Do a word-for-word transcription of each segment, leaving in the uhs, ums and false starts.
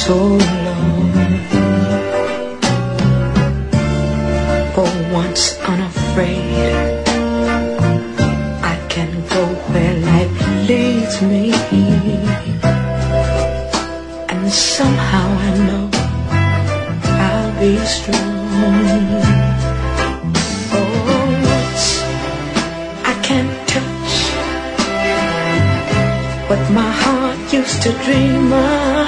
so long. For once unafraid, I can go where life leads me, and somehow I know I'll be strong. For once I can't touch what my heart used to dream of,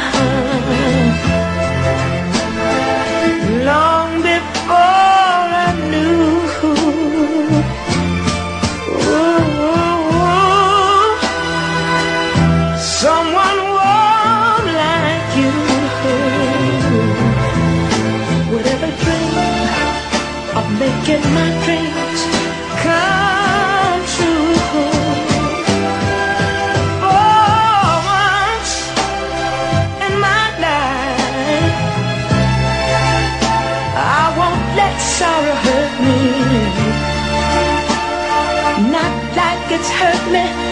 long before I knew. Ooh, someone warm like you would ever dream of making my dreams come true. Sorrow hurt me, not like it's hurt me